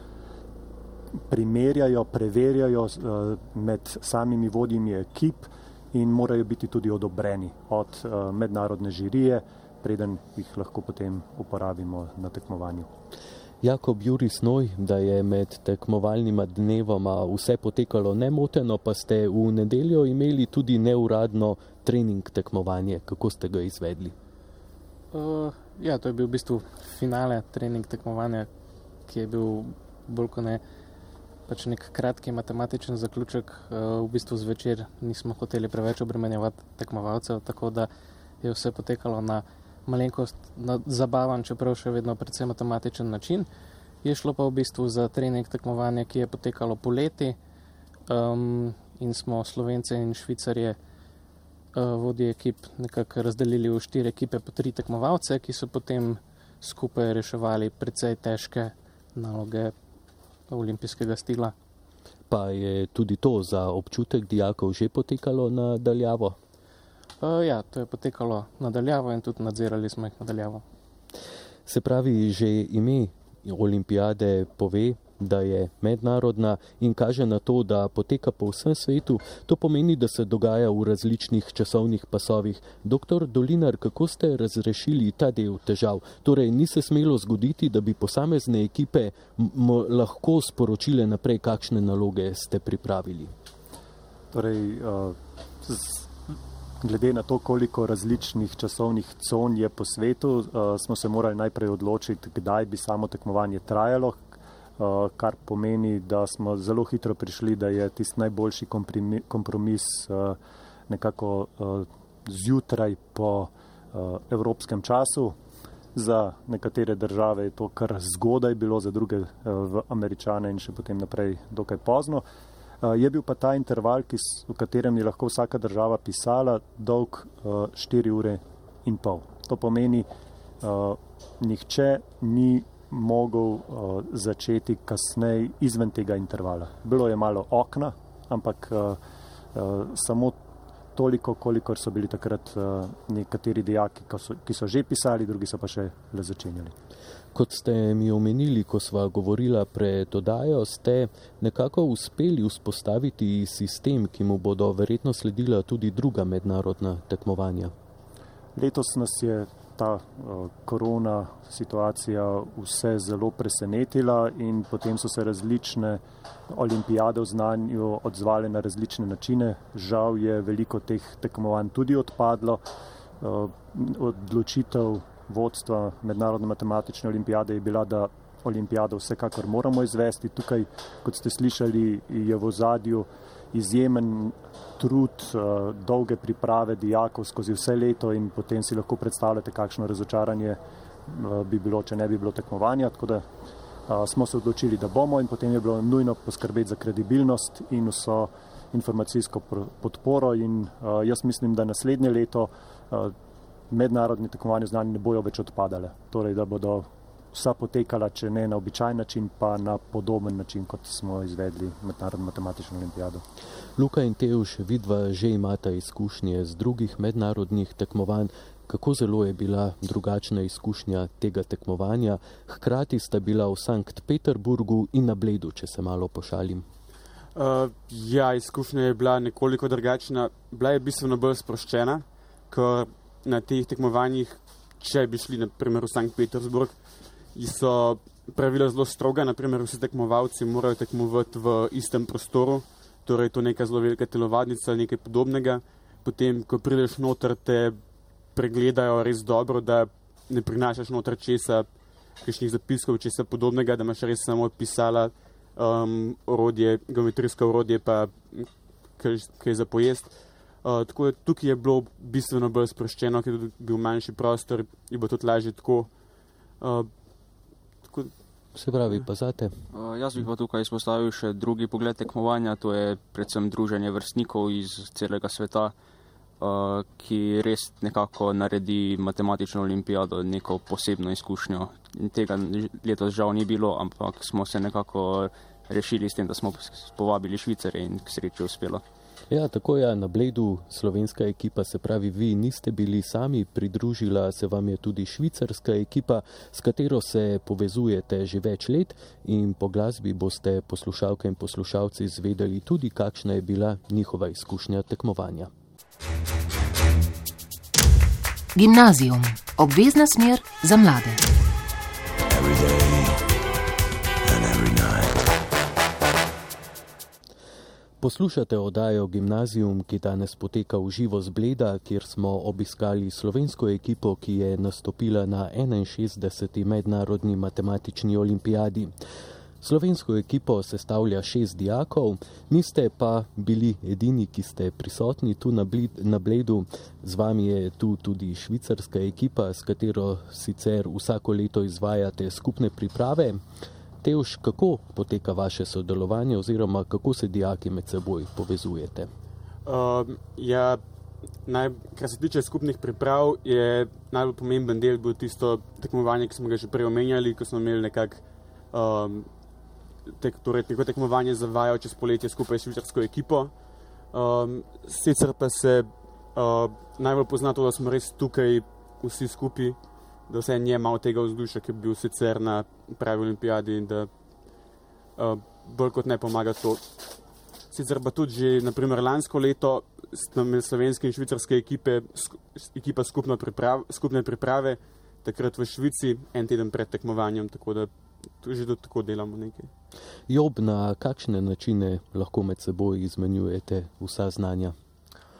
primerjajo, preverjajo uh, med samimi vodjimi ekip in morajo biti tudi odobreni od uh, mednarodne žirije, preden jih lahko potem uporabimo na tekmovanju.
Jakob Juri Snoj, da je med tekmovalnima dnevoma vse potekalo nemoteno, pa ste v nedeljo imeli tudi neuradno trening tekmovanje. Kako ste ga izvedli?
Uh, ja, to je bil v bistvu finale trening tekmovanja, ki je bil bolj kot ne pač nek kratki matematičen zaključek. Uh, v bistvu zvečer nismo hoteli preveč obremenjevati tekmovalcev, tako da je vse potekalo na malenkost na zabavan, čeprav še vedno predvsem matematičen način. Je šlo pa v bistvu za trening tekmovanja, ki je potekalo poleti um, in smo Slovence in Švicarje uh, vodje ekip nekako razdelili v štiri ekipe po tri tekmovalce, ki so potem skupaj reševali precej težke naloge olimpijskega stila.
Pa je tudi to za občutek dijakov že potekalo nadaljavo?
Uh, ja, to je potekalo nadaljavo in tudi nadzirali smo jih nadaljavo.
Se pravi, že ime olimpijade pove, da je mednarodna in kaže na to, da poteka po vsem svetu. To pomeni, da se dogaja v različnih časovnih pasovih. Doktor Dolinar, kako ste razrešili ta del težav? Torej, ni se smelo zgoditi, da bi posamezne ekipe m- lahko sporočile naprej, kakšne naloge ste pripravili?
Torej, uh, z, glede na to, koliko različnih časovnih con je po svetu, uh, smo se morali najprej odločiti, kdaj bi samo tekmovanje trajalo, uh, kar pomeni, da smo zelo hitro prišli, da je tisti najboljši kompromis uh, nekako uh, zjutraj po uh, evropskem času. Za nekatere države je to kar zgodaj bilo, za druge uh, v Američane in še potem naprej dokaj pozno. Uh, je bil pa ta interval, ki, v katerem je lahko vsaka država pisala, dolg uh, štiri ure in pol. To pomeni, uh, nihče ni mogel uh, začeti kasneje izven tega intervala. Bilo je malo okna, ampak uh, uh, samo toliko, kolikor so bili takrat uh, nekateri dijaki, ki so, ki so že pisali, drugi so pa še le začenjali.
Kot ste mi omenili, ko sva govorila pred oddajo, ste nekako uspeli vzpostaviti sistem, ki mu bodo verjetno sledila tudi druga mednarodna tekmovanja.
Letos nas je ta uh, korona situacija vse zelo presenetila in potem so se različne olimpijade v znanju odzvale na različne načine. Žal je veliko teh tekmovanj tudi odpadlo. Uh, odločitev vodstva Mednarodne matematične olimpijade je bila, da olimpijado vsekakor moramo izvesti. Tukaj, kot ste slišali, je v ozadju izjemen trud, uh, dolge priprave dijakov skozi vse leto in potem si lahko predstavljate, kakšno razočaranje uh, bi bilo, če ne bi bilo tekmovanja. Tako da uh, smo se odločili, da bomo, in potem je bilo nujno poskrbeti za kredibilnost in vso informacijsko podporo in uh, jaz mislim, da naslednje leto uh, mednarodni tekmovanja znanja ne bojo več odpadale. Torej, da bodo vsa potekala, če ne na običajen način, pa na podoben način, kot smo izvedli Mednarodno matematično olimpijado.
Luka in Tevš, vidva že imata izkušnje z drugih mednarodnih tekmovanj. Kako zelo je bila drugačna izkušnja tega tekmovanja? Hkrati sta bila v Sankt Peterburgu in na Bledu, če se malo pošalim.
Uh, ja, izkušnja je bila nekoliko drugačna. Bila je bistveno bolj sproščena, ker na teh tekmovanjih, če bi šli na primer v Sankt Petersburg, so pravila zelo stroga, naprimer vsi tekmovalci morajo tekmovati v istem prostoru, torej to neka zelo velika telovadnica ali nekaj podobnega. Potem, ko prideš noter, te pregledajo res dobro, da ne prinašaš noter česa, kakšnih zapiskov, česa podobnega, da imaš res samo pisala, um, orodje, geometrijsko orodje, pa kaj, kaj za pojest. Uh, tako je, tukaj je bilo bistveno bolj sproščeno, ker je bil manjši prostor, je bilo tudi lažje tako. Uh, tako
Se pravi, pa zate?
Uh, jaz bi pa tukaj izpostavil še drugi pogled tekmovanja, to je predvsem druženje vrstnikov iz celega sveta, uh, ki res nekako naredi matematično olimpijado neko posebno izkušnjo. Tega letos žal ni bilo, ampak smo se nekako rešili s tem, da smo povabili Švicare in k sreči uspelo.
Ja, tako je, na Bledu slovenska ekipa, se pravi, vi niste bili sami, pridružila se vam je tudi švicarska ekipa, s katero se povezujete že več let in po glasbi boste poslušalke in poslušalci izvedeli tudi, kakšna je bila njihova izkušnja tekmovanja.
Gimnazijum. Obvezna smer za mlade.
Poslušate oddajo Gimnazijum, ki danes poteka v živo z Bleda, kjer smo obiskali slovensko ekipo, ki je nastopila na enainšestdeseti mednarodni matematični olimpijadi. Slovensko ekipo sestavlja šest dijakov, niste pa bili edini, ki ste prisotni tu na, Bled, na Bledu. Z vami je tu tudi švicarska ekipa, s katero sicer vsako leto izvajate skupne priprave. Tevš, kako poteka vaše sodelovanje oziroma kako se dijaki med seboj povezujete?
Uh, ja, naj, kar se tiče skupnih priprav, je najbolj pomemben del bil tisto tekmovanje, ki smo ga že prej omenjali, ko smo imeli nekak um, tek, torej, neko tekmovanje za vajo čez poletje skupaj s švicarsko ekipo. Um, sicer pa se uh, najbolj pozna to, da smo res tukaj vsi skupaj, da vse nje malo tega vzdušja, ki je bil sicer na pravi olimpijadi in da uh, bolj kot ne pomaga to. Sicer pa tudi že, naprimer, lansko leto smo imeli slovenske in švicarske ekipe, sk ekipa skupno priprav, skupne priprave, takrat v Švici, en teden pred tekmovanjem, tako da že tudi tako delamo nekaj.
Job, na kakšne načine lahko med seboj izmenjujete vsa znanja?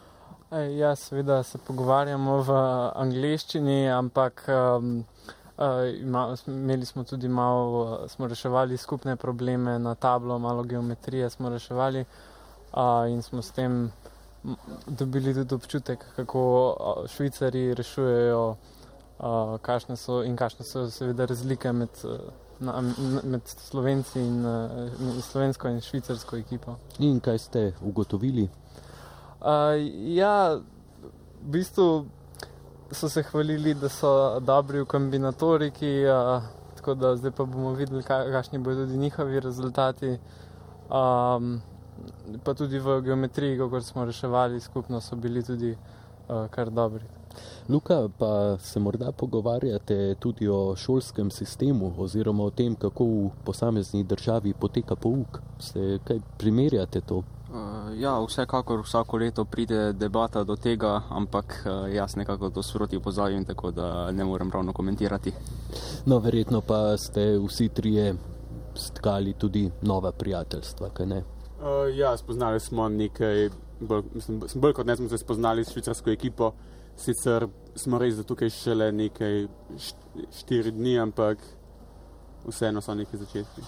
Ja, seveda se pogovarjamo v angleščini, ampak um, uh, imeli smo tudi malo, smo reševali skupne probleme na tablo, malo geometrije smo reševali uh, in smo s tem dobili tudi občutek, kako Švicari rešujejo uh, kakšne so in kakšne so seveda razlike med, na, med Slovenci in uh, slovensko in švicarsko ekipo.
In kaj ste ugotovili?
Uh, ja, v bistvu so se hvalili, da so dobri v kombinatoriki, uh, tako da zdaj pa bomo videli, kakšni bodo tudi njihovi rezultati. Um, pa tudi v geometriji, kako smo reševali skupno, so bili tudi uh, kar dobri.
Luka, pa se morda pogovarjate tudi o šolskem sistemu oziroma o tem, kako v posamezni državi poteka pouk. Se kaj primerjate to?
Uh, ja, vsekakor vsako leto pride debata do tega, ampak uh, jaz nekako to sproti opozarjam, tako da ne morem ravno komentirati.
No, verjetno pa ste vsi trije stkali tudi nova prijateljstva, kaj ne?
Uh, ja, spoznali smo nekaj, bolj, mislim, bolj kot ne smo se spoznali s švicarsko ekipo, sicer smo res za tukaj šele nekaj štiri dni, ampak vseeno so neki začetki.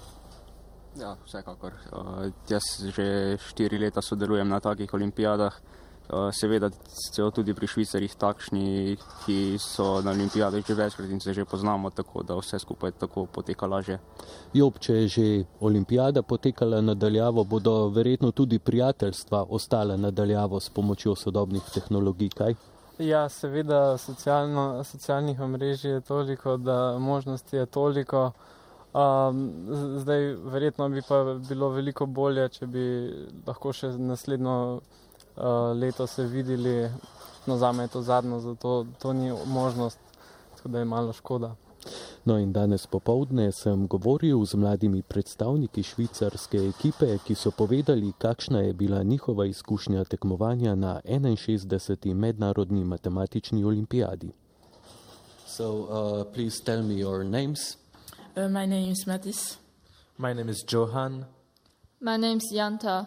Ja, vsekakor. Uh, jaz že štiri leta sodelujem na takih olimpijadah. Uh, seveda so tudi pri Švicarjih takšni, ki so na olimpijadah že večkrat in se že poznamo, tako da vse skupaj tako poteka lažje.
Job, če je že olimpijada potekala nadaljavo, bodo verjetno tudi prijateljstva ostala nadaljavo s pomočjo sodobnih tehnologij, kaj?
Ja, seveda socialno, socialnih omrežij je toliko, da možnosti je toliko. Um, zdaj verjetno bi pa bilo veliko bolje, če bi lahko še naslednjo uh, leto se videli, no zame je to zadnjo, zato to ni možnost, tako da je malo škoda.
No in danes popoldne sem govoril z mladimi predstavniki švicarske ekipe, ki so povedali, kakšna je bila njihova izkušnja tekmovanja na enainšestdeseti mednarodni matematični olimpijadi. So, uh, please tell me your names.
Uh, my name is Matis.
My name is Johan.
My name is Janta.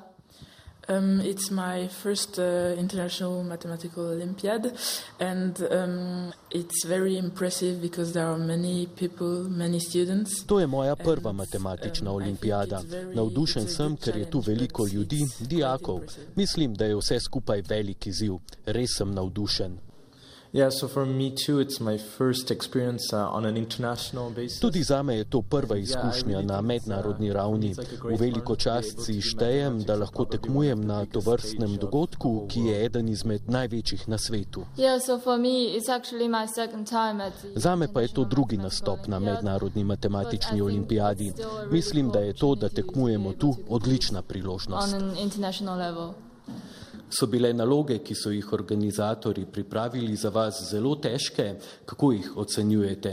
Um, it's my first uh, international mathematical Olympiad, and um, it's very impressive because there are many people, many students.
To je moja prva matematična olimpijada. Navdušen sem, ker je tu veliko ljudi, dijakov. Mislim, da je vse skupaj velik izziv. Res sem navdušen.
Yeah, so for me too, it's my first experience uh, on an international basis.
Tudi zame je to prva izkušnja na mednarodni ravni. V veliko čast si štejem, da lahko tekmujem na tovrstnem dogodku, ki je eden izmed največjih na svetu.
Yeah, so for me, it's actually my second time at the
Zame pa je to drugi nastop na mednarodni matematični olimpijadi. Mislim, da je to, da tekmujemo tu, odlična priložnost.
On an international level.
So bile naloge, ki so jih organizatorji pripravili za vas, zelo težke? Kako jih ocenjujete?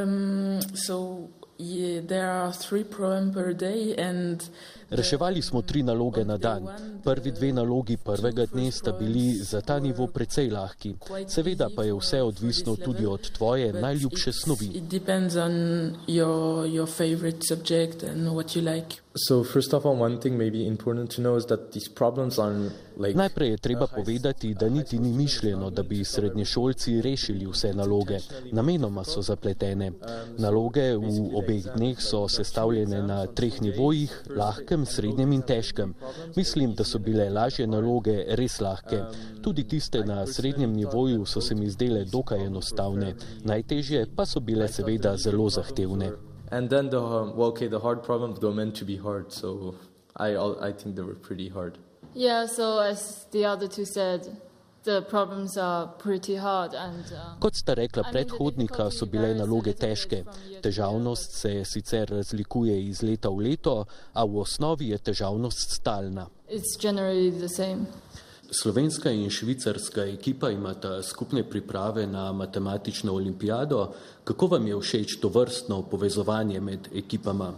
Um, so, yeah, there are three problems per day and
Reševali smo tri naloge na dan. Prvi dve nalogi prvega dne sta bili za ta nivo precej lahki. Seveda pa je vse odvisno tudi od tvoje najljubše snovi.
It depends on your, your favorite subject and what you like.
So first of all, one thing maybe important to know is that these problems are like...
Najprej je treba povedati, da niti ni mišljeno, da bi srednješolci rešili vse naloge. Namenoma so zapletene. Naloge v obeh dneh so sestavljene na treh nivojih, lahkem, srednjem in težkem. Mislim, da so bile lažje naloge res lahke. Tudi tiste na srednjem nivoju so se mi zdele dokaj enostavne. Najtežje pa so bile seveda zelo zahtevne.
And then the um, well, okay, the hard problems were meant to be hard, so I I think they were pretty hard.
Yeah, so as the other two said, the problems are pretty hard and uh,
Kot sta rekla predhodnika, so bile naloge težke. Težavnost se sicer razlikuje iz leta v leto, a v osnovi je težavnost stalna.
It's generally the same.
Slovenska in švicarska ekipa imata skupne priprave na matematično olimpijado. Kako vam je všeč to vrstno povezovanje med ekipama?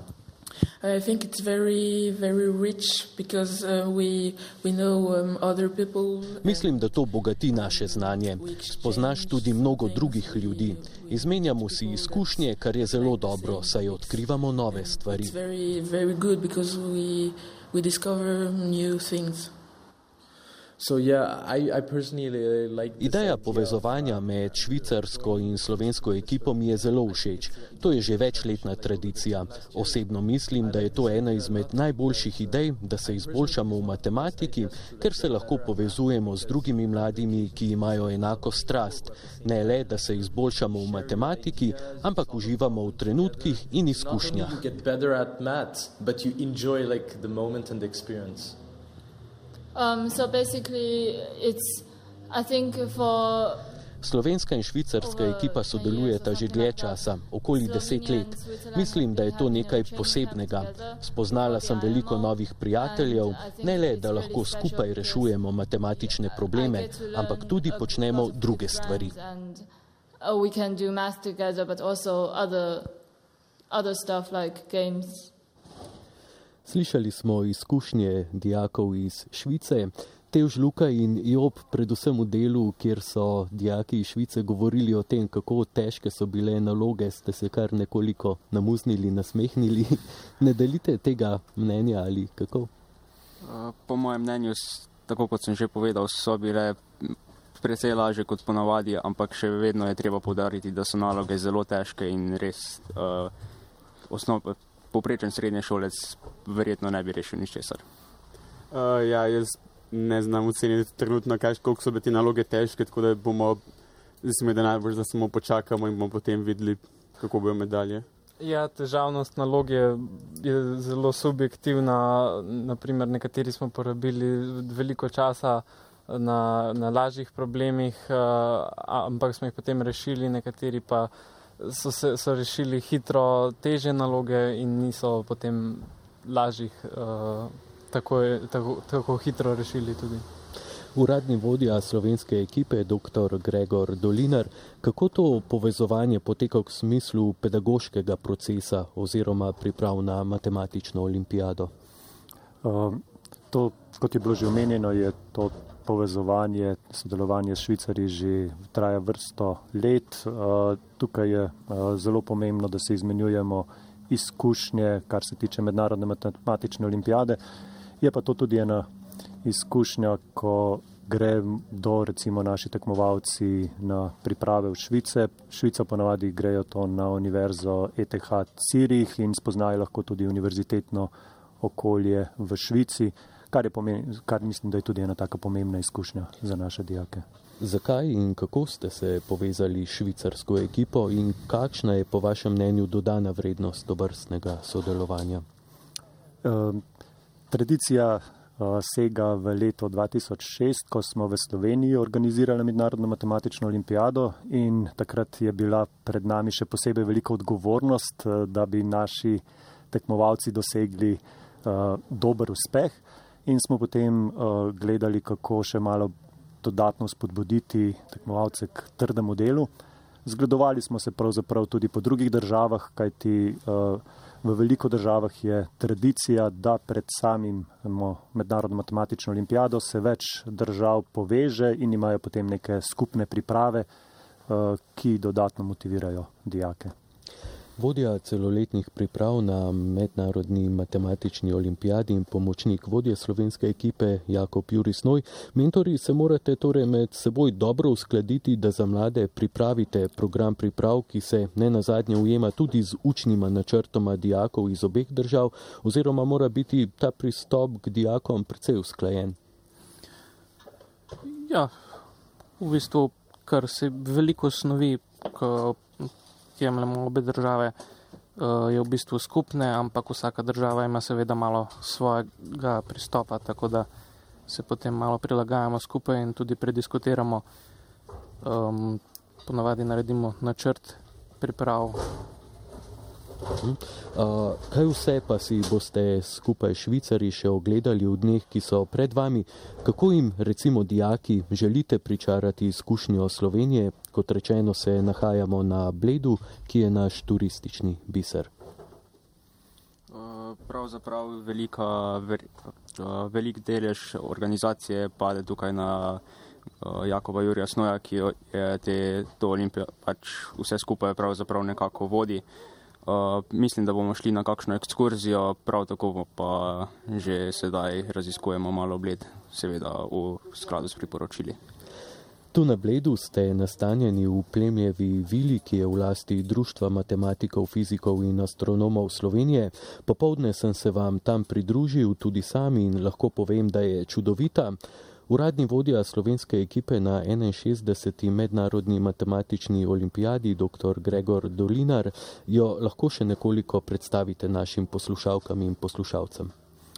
I think it's very, very rich because uh, we, we know um, other people.
Mislim, da to bogati naše znanje. Spoznaš tudi mnogo drugih ljudi. Izmenjamo si izkušnje, kar je zelo dobro, saj odkrivamo nove stvari.
It's very, very good because we, we discover new things.
So yeah, I, I personally like
Ideja povezovanja med švicarsko in slovensko ekipo mi je zelo všeč. To je že večletna tradicija. Osebno mislim, da je to ena izmed najboljših idej, da se izboljšamo v matematiki, ker se lahko povezujemo z drugimi mladimi, ki imajo enako strast. Ne le, da se izboljšamo v matematiki, ampak uživamo v trenutkih in izkušnjah.
Um, so basically, it's, I think for
Slovenska in švicarska ekipa sodelujeta že dlje časa, okoli deset let. Mislim, da je to nekaj posebnega. Spoznala sem veliko novih prijateljev, ne le, da lahko skupaj rešujemo matematične probleme, ampak tudi počnemo druge stvari.
We can do math together, but also other, other stuff like games.
Slišali smo izkušnje dijakov iz Švice. Tevž, Luka in Job, predvsem v delu, kjer so dijaki iz Švice govorili o tem, kako težke so bile naloge, ste se kar nekoliko namuznili, nasmehnili. Ne delite tega mnenja ali kako?
Po mojem mnenju, tako kot sem že povedal, so bile precej lažje kot ponavadi, ampak še vedno je treba poudariti, da so naloge zelo težke in res uh, osnov, povprečen srednje šolec verjetno ne bi rešil ničesar.
Uh, ja, jaz ne znam oceniti trenutno, kaj, koliko so bile te naloge težke, tako da bomo, zdaj se mi da najbolj, da samo počakamo in bomo potem videli, kako bojo medalje.
Ja, težavnost naloge je zelo subjektivna. Naprimer, nekateri smo porabili veliko časa na, na lažjih problemih, uh, ampak smo jih potem rešili, nekateri pa so, se, so rešili hitro težje naloge in niso potem lažjih uh, tako, tako, tako hitro rešili tudi.
Uradni vodja slovenske ekipe, dr. Gregor Dolinar, kako to povezovanje poteka v smislu pedagoškega procesa oziroma priprav na matematično olimpijado?
Uh, to, kot je bilo že omenjeno, je to povezovanje, sodelovanje s Švicarji že traja vrsto let. Uh, tukaj je uh, zelo pomembno, da se izmenjujemo izkušnje, kar se tiče mednarodne matematične olimpijade. Je pa to tudi ena izkušnja, ko gre do recimo naši tekmovalci na priprave v Švice. Švica ponavadi grejo to na univerzo E T H Zürich in spoznajo lahko tudi univerzitetno okolje v Švici, kar, je pomen, kar mislim, da je tudi ena taka pomembna izkušnja za naše dijake.
Zakaj in kako ste se povezali s švicarsko ekipo in kakšna je po vašem mnenju dodana vrednost tovrstnega sodelovanja?
Uh, tradicija uh, sega v leto dva tisoč šest, ko smo v Sloveniji organizirali mednarodno matematično olimpijado in takrat je bila pred nami še posebej velika odgovornost, uh, da bi naši tekmovalci dosegli uh, dober uspeh in smo potem uh, gledali, kako še malo dodatno spodbuditi tekmovalce k trdemu delu. Zgledovali smo se pravzaprav tudi po drugih državah, kajti uh, v veliko državah je tradicija, da pred samim mednarodno matematično olimpijado se več držav poveže in imajo potem neke skupne priprave, uh, ki dodatno motivirajo dijake.
Vodja celoletnih priprav na mednarodni matematični olimpijadi in pomočnik vodje slovenske ekipe Jakob Juris-Noj. Mentori se morate torej med seboj dobro uskladiti, da za mlade pripravite program priprav, ki se ne nazadnje ujema tudi z učnima načrtoma dijakov iz obeh držav, oziroma mora biti ta pristop k dijakom precej usklajen.
Ja, v bistvu, kar se veliko snovi, ko jemljemo obe države, je v bistvu skupne, ampak vsaka država ima seveda malo svojega pristopa, tako da se potem malo prilagajamo skupaj in tudi prediskutiramo. Um, ponavadi naredimo načrt priprav.
Uh, kaj vse pa si boste skupaj Švicari še ogledali v dneh, ki so pred vami? Kako jim, recimo dijaki, želite pričarati izkušnjo Slovenije? Kot rečeno, se nahajamo na Bledu, ki je naš turistični biser.
Uh, pravzaprav velika, ver, uh, velik delež organizacije pade tukaj na uh, Jakoba Jurija-Snoja, ki je te, to Olimpijo pač vse skupaj pravzaprav nekako vodi. Uh, Uh, mislim, da bomo šli na kakšno ekskurzijo, prav tako pa že sedaj raziskujemo malo Bled, seveda v skladu s priporočili.
Tu na Bledu ste nastanjeni v Plemljevi vili, ki je v lasti Društva matematikov, fizikov in astronomov Slovenije. Popoldne sem se vam tam pridružil tudi sam in lahko povem, da je čudovita. Uradni vodja slovenske ekipe na enainšestdeseti mednarodni matematični olimpijadi, dr. Gregor Dolinar, jo lahko še nekoliko predstavite našim poslušalkam in poslušalcem.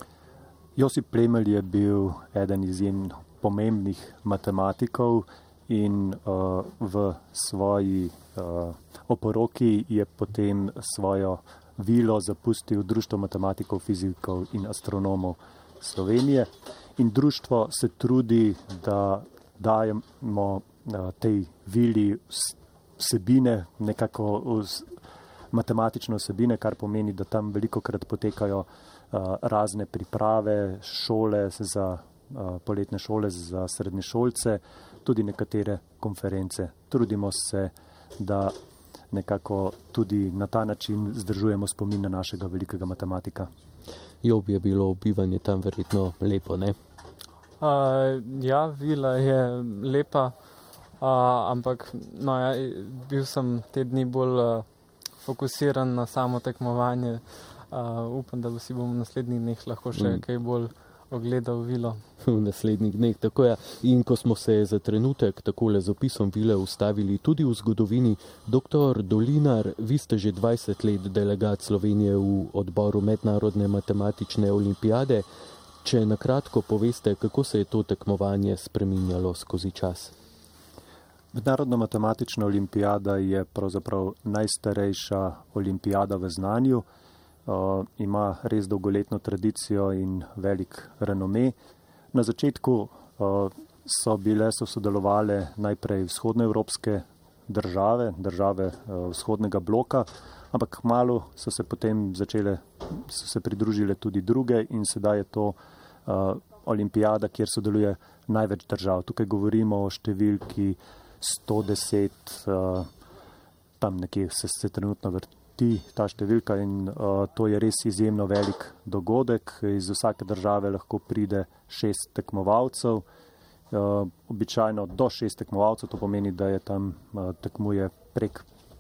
Josip Plemelj je bil eden izjemno pomembnih matematikov in uh, v svoji uh, oporoki je potem svojo vilo zapustil Društvo matematikov, fizikov in astronomov Slovenije. In društvo se trudi, da dajemo uh, tej vili vsebine, nekako matematične vsebine, kar pomeni, da tam velikokrat potekajo uh, razne priprave, šole za uh, poletne šole za srednješolce, tudi nekatere konference. Trudimo se, da nekako tudi na ta način zdržujemo spomin na našega velikega matematika.
Job, je bilo bivanje tam verjetno lepo, ne?
Uh, ja, vila je lepa, uh, ampak no, ja, bil sem te dni bolj uh, fokusiran na samo tekmovanje. Uh, upam, da si bom v naslednjih dneh lahko še mm. kaj bolj ogledal vilo.
V naslednjih dneh, tako je. In ko smo se za trenutek takole z opisom vile ustavili tudi v zgodovini, doktor Dolinar, vi ste že dvajset let delegat Slovenije v odboru mednarodne matematične olimpijade. Če na kratko poveste, kako se je to tekmovanje spreminjalo skozi čas?
Mednarodna matematična olimpijada je pravzaprav najstarejša olimpijada v znanju. Uh, ima res dolgoletno tradicijo in velik renome. Na začetku uh, so bile, so sodelovale najprej vzhodnoevropske države, države uh, vzhodnega bloka, ampak kmalu so se potem začele, so se pridružile tudi druge in sedaj je to uh, olimpijada, kjer sodeluje največ držav. Tukaj govorimo o številki sto deset, uh, tam nekje se, se trenutno vrti ta številka in uh, to je res izjemno velik dogodek. Iz vsake države lahko pride šest tekmovalcev, uh, običajno do šest tekmovalcev, to pomeni, da je tam uh, tekmuje prek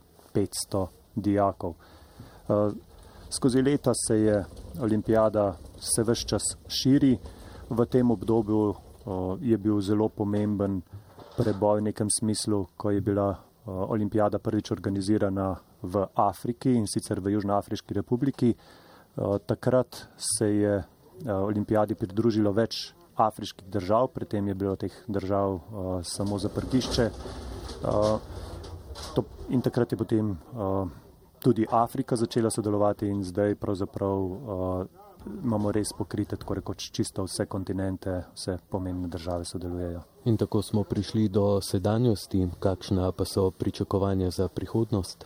petsto dijakov. Uh, skozi leta se je olimpijada se ves čas širi. V tem obdobju uh, je bil zelo pomemben preboj v nekem smislu, ko je bila uh, olimpijada prvič organizirana v Afriki in sicer v Južnoafriški republiki. Uh, takrat se je uh, olimpijadi pridružilo več afriških držav, predtem je bilo teh držav uh, samo zaprtišče. Uh, to, in takrat je potem uh, tudi Afrika začela sodelovati in zdaj pravzaprav uh, imamo res pokrite tako rekoč čisto vse kontinente, vse pomembne države sodelujejo.
In tako smo prišli do sedanjosti. Kakšna pa so pričakovanja za prihodnost?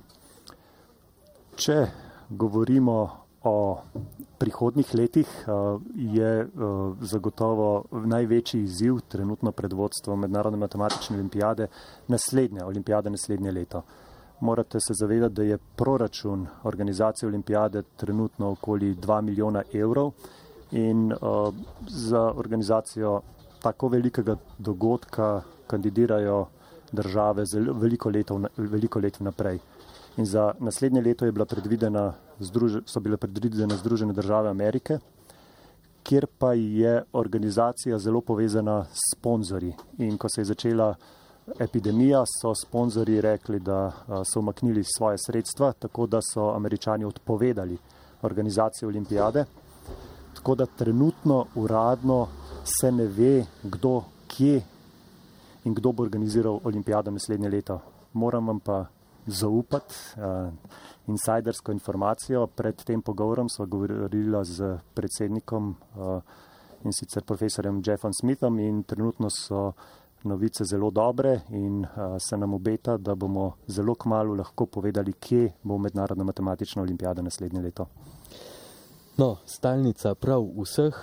Če govorimo o prihodnjih letih, je zagotovo največji izziv trenutno pred vodstvom Mednarodne matematične olimpijade naslednja olimpijada naslednje leto. Morate se zavedati, da je proračun organizacije olimpijade trenutno okoli dva milijona evrov in uh, za organizacijo tako velikega dogodka kandidirajo države zelo veliko, letov, veliko let naprej. In za naslednje leto je bila predvidena, so bile predvidene Združene države Amerike, kjer pa je organizacija zelo povezana s sponzorji. In ko se je začela epidemija, so sponzorji rekli, da so umaknili svoje sredstva, tako da so Američani odpovedali organizacijo olimpijade. Tako da trenutno uradno se ne ve, kdo, kje in kdo bo organiziral olimpijado naslednje leto. Moram vam pa zaupati uh, insajdersko informacijo. Pred tem pogovorom sva govorila z predsednikom uh, in sicer profesorjem Jeffom Smithom in trenutno so novice zelo dobre in uh, se nam obeta, da bomo zelo kmalu lahko povedali, kje bo Mednarodna matematična olimpijada naslednje leto.
No, stalnica prav vseh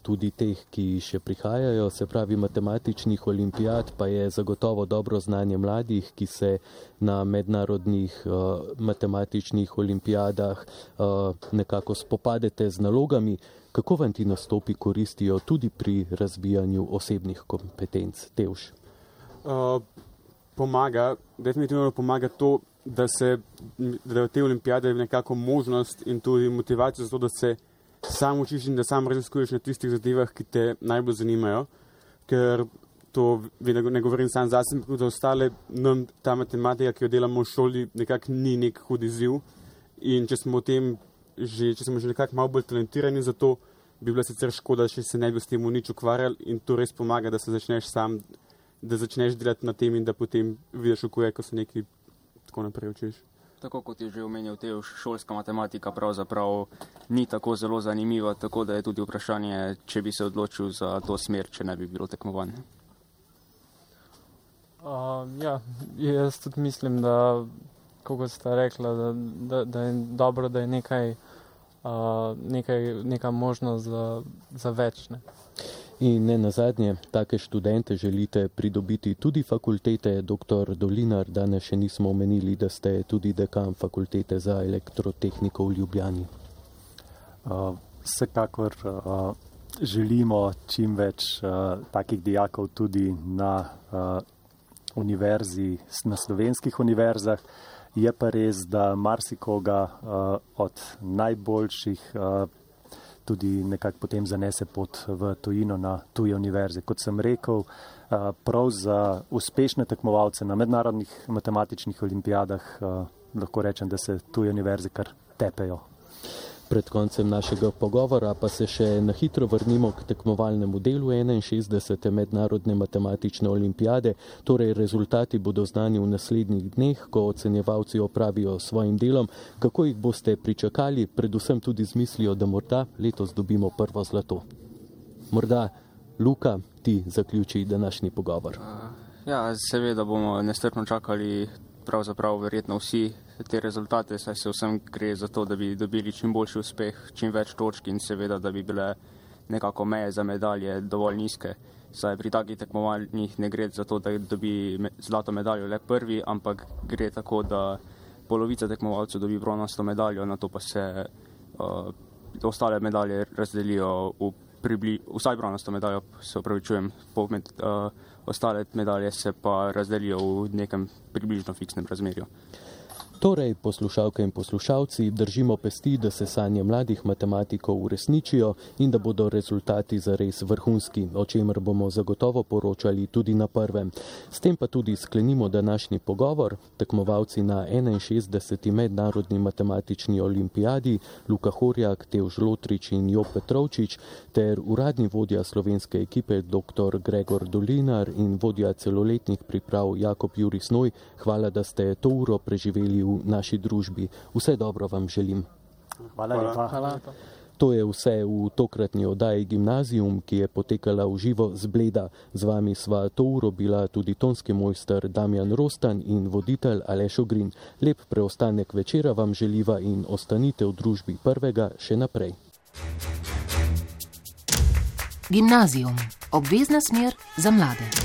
tudi teh, ki še prihajajo, se pravi matematičnih olimpijad, pa je zagotovo dobro znanje mladih, ki se na mednarodnih uh, matematičnih olimpijadah uh, nekako spopadete z nalogami. Kako vam ti nastopi koristijo tudi pri razvijanju osebnih kompetenc? Tevž?
Uh, pomaga, definitivno pomaga to, da se da je v te olimpijade nekako možnost in tudi motivacija za to, da se sam učiš in da sam raziskuješ na tistih zadevah, ki te najbolj zanimajo, ker to ne govorim sam zase, ampak za ostale, nam ta matematika, ki jo delamo v šoli, nekako ni nek hud izziv in če smo v tem že, če smo že nekako malo bolj talentirani za to, bi bila sicer škoda, če se ne bi s tem nič ukvarjali in to res pomaga, da se začneš sam, da začneš delati na tem in da potem vidiš, kako je, ko se nekaj tako naprej učiš.
Tako kot je že omenil, te šolska matematika pravzaprav ni tako zelo zanimiva, tako da je tudi vprašanje, če bi se odločil za to smer, če ne bi bilo tekmovanje.
Uh, ja, jaz tudi mislim, da, kako ste rekla, da, da, da je dobro, da je nekaj, uh, nekaj, neka možnost za, za več. Ne?
In ne nazadnje, take študente želite pridobiti tudi fakultete. Doktor Dolinar, danes še nismo omenili, da ste tudi dekan fakultete za elektrotehniko v Ljubljani.
Uh, vsekakor uh, želimo čim več uh, takih dijakov tudi na uh, univerzi, na slovenskih univerzah. Je pa res, da marsikoga uh, od najboljših uh, tudi nekako potem zanese pot v tujino na tuje univerze. Kot sem rekel, prav za uspešne tekmovalce na mednarodnih matematičnih olimpijadah lahko rečem, da se tuje univerze kar tepejo.
Pred koncem našega pogovora pa se še na hitro vrnimo k tekmovalnemu delu enainšestdesete mednarodne matematične olimpijade. Torej, rezultati bodo znani v naslednjih dneh, ko ocenjevalci opravijo svojim delom. Kako jih boste pričakali, predvsem tudi z mislijo, da morda letos dobimo prvo zlato? Morda, Luka, ti zaključi današnji pogovor.
Ja, seveda bomo nestrpno čakali pravzaprav verjetno vsi te rezultate, saj se vsem gre za to, da bi dobili čim boljši uspeh, čim več točk in seveda, da bi bile nekako meje za medalje dovolj nizke. Saj pri takih tekmovanjih ne gre za to, da dobi zlato medaljo le prvi, ampak gre tako, da polovica tekmovalcev dobi bronasto medaljo, na to pa se uh, ostale medalje razdelijo v pribli, vsaj bronasto medaljo, se opravičujem, po med, uh, ostale medalje se pa razdelijo v nekem približno fiksnem razmerju.
Torej, poslušalke in poslušalci, držimo pesti, da se sanje mladih matematikov uresničijo in da bodo rezultati zares vrhunski, o čemer bomo zagotovo poročali tudi na prvem. S tem pa tudi sklenimo današnji pogovor. Tekmovalci na enainšestdeseti mednarodni matematični olimpijadi, Luka Horjak, Tevž Lotrič in Job Petrovčič, ter uradni vodja slovenske ekipe dr. Gregor Dolinar in vodja celoletnih priprav Jakob Jurisnoj, hvala, da ste to uro preživeli v naši družbi. Vse dobro vam želim.
Hvala lepa.
Hvala.
To je vse v tokratni oddaji Gimnazijum, ki je potekala v živo z Bleda. Z vami sva to uro bila tudi tonski mojster Damjan Rostan in voditelj Aleš Ogrin. Lep preostanek večera vam želiva in ostanite v družbi prvega še naprej.
Gimnazijum. Obvezna smer za mlade.